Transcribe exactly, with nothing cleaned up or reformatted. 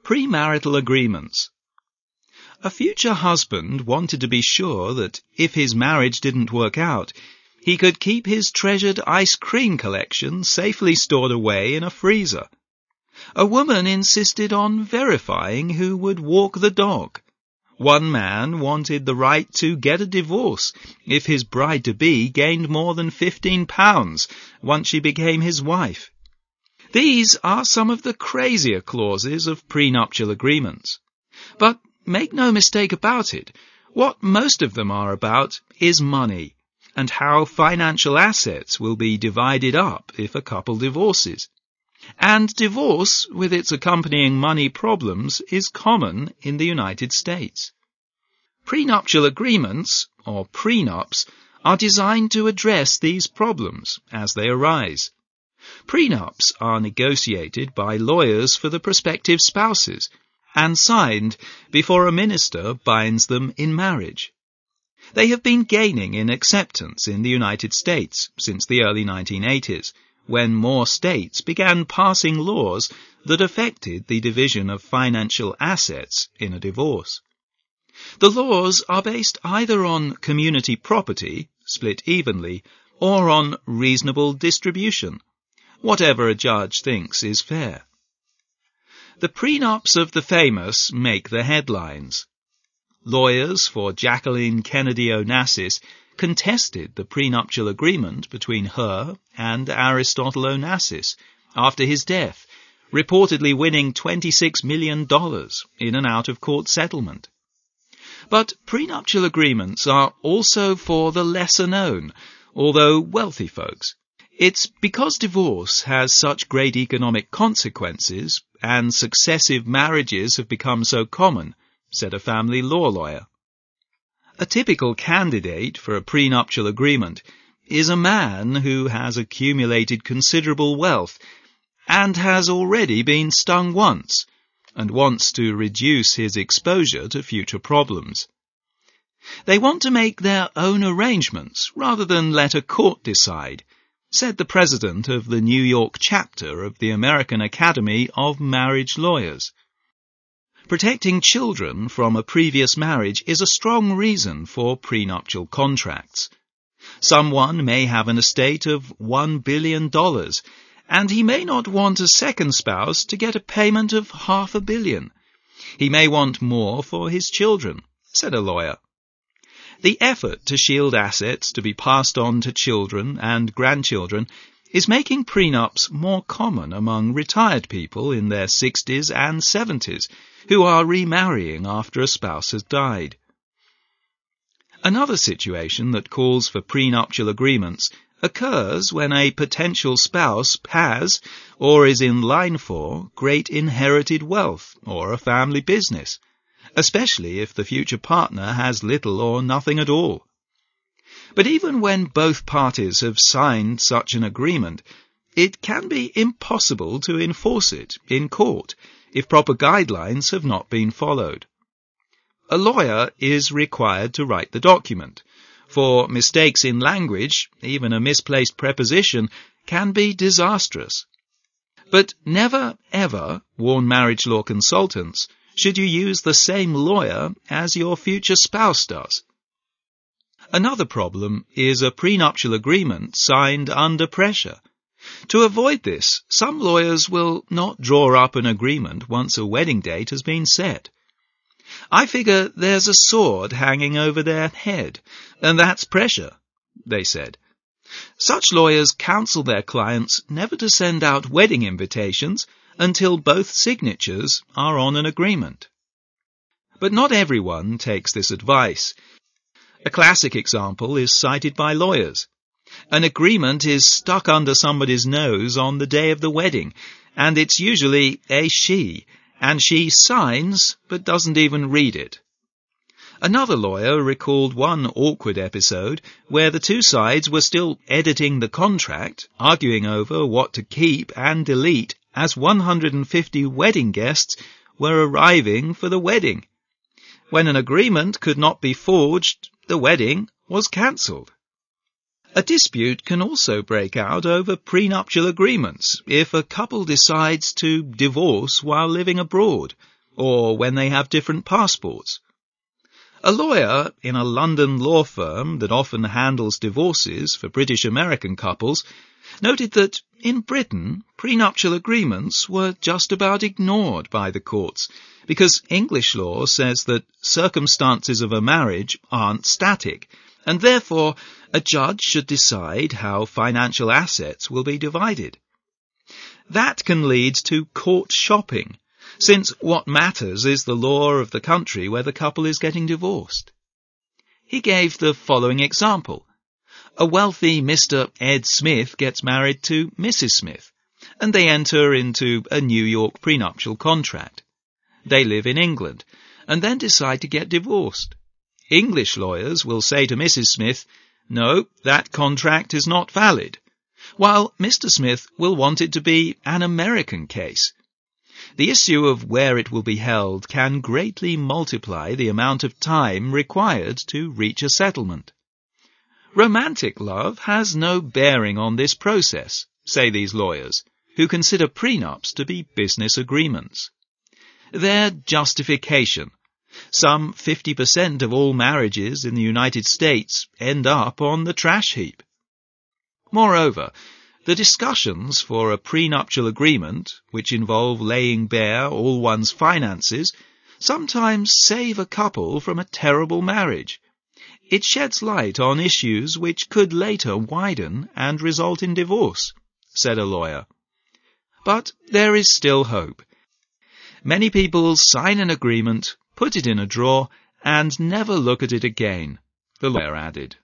Premarital agreements. A future husband wanted to be sure that if his marriage didn't work out, he could keep his treasured ice cream collection safely stored away in a freezer. A woman insisted on verifying who would walk the dog. One man wanted the right to get a divorce if his bride-to-be gained more than fifteen pounds once she became his wife. These are some of the crazier clauses of prenuptial agreements. But make no mistake about it, what most of them are about is money, and how financial assets will be divided up if a couple divorces. And divorce, with its accompanying money problems, is common in the United States. Prenuptial agreements, or prenups, are designed to address these problems as they arise. Prenups are negotiated by lawyers for the prospective spouses and signed before a minister binds them in marriage. They have been gaining in acceptance in the United States since the early nineteen eighties, when more states began passing laws that affected the division of financial assets in a divorce. The laws are based either on community property, split evenly, or on reasonable distribution, whatever a judge thinks is fair. The prenups of the famous make the headlines. Lawyers for Jacqueline Kennedy Onassis contested the prenuptial agreement between her and Aristotle Onassis after his death, reportedly winning twenty-six million dollars in an out-of-court settlement. But prenuptial agreements are also for the lesser-known, although wealthy folks. It's because divorce has such great economic consequences and successive marriages have become so common, said a family law lawyer. A typical candidate for a prenuptial agreement is a man who has accumulated considerable wealth and has already been stung once and wants to reduce his exposure to future problems. They want to make their own arrangements rather than let a court decide, said the president of the New York chapter of the American Academy of Marriage Lawyers. Protecting children from a previous marriage is a strong reason for prenuptial contracts. Someone may have an estate of one billion dollars, and he may not want a second spouse to get a payment of half a billion. He may want more for his children, said a lawyer. The effort to shield assets to be passed on to children and grandchildren is making prenups more common among retired people in their sixties and seventies who are remarrying after a spouse has died. Another situation that calls for prenuptial agreements occurs when a potential spouse has, or is in line for, great inherited wealth or a family business, especially if the future partner has little or nothing at all. But even when both parties have signed such an agreement, it can be impossible to enforce it in court if proper guidelines have not been followed. A lawyer is required to write the document, for mistakes in language, even a misplaced preposition, can be disastrous. But never, ever, warn marriage law consultants, should you use the same lawyer as your future spouse does. Another problem is a prenuptial agreement signed under pressure. To avoid this, some lawyers will not draw up an agreement once a wedding date has been set. I figure there's a sword hanging over their head, and that's pressure, they said. Such lawyers counsel their clients never to send out wedding invitations until both signatures are on an agreement. But not everyone takes this advice. A classic example is cited by lawyers. An agreement is stuck under somebody's nose on the day of the wedding, and it's usually a she, and she signs but doesn't even read it. Another lawyer recalled one awkward episode where the two sides were still editing the contract, arguing over what to keep and delete as one hundred fifty wedding guests were arriving for the wedding. When an agreement could not be forged, the wedding was cancelled. A dispute can also break out over prenuptial agreements if a couple decides to divorce while living abroad, or when they have different passports. A lawyer in a London law firm that often handles divorces for British American couples noted that in Britain, prenuptial agreements were just about ignored by the courts because English law says that circumstances of a marriage aren't static, and therefore a judge should decide how financial assets will be divided. That can lead to court shopping, since what matters is the law of the country where the couple is getting divorced. He gave the following example. A wealthy Mister Ed Smith gets married to Missus Smith, and they enter into a New York prenuptial contract. They live in England, and then decide to get divorced. English lawyers will say to Missus Smith, "No, that contract is not valid," while Mister Smith will want it to be an American case. The issue of where it will be held can greatly multiply the amount of time required to reach a settlement. Romantic love has no bearing on this process, say these lawyers, who consider prenups to be business agreements. Their justification: some fifty percent of all marriages in the United States end up on the trash heap. Moreover, the discussions for a prenuptial agreement, which involve laying bare all one's finances, sometimes save a couple from a terrible marriage. It sheds light on issues which could later widen and result in divorce, said a lawyer. But there is still hope. Many people sign an agreement, put it in a drawer, and never look at it again, the lawyer added.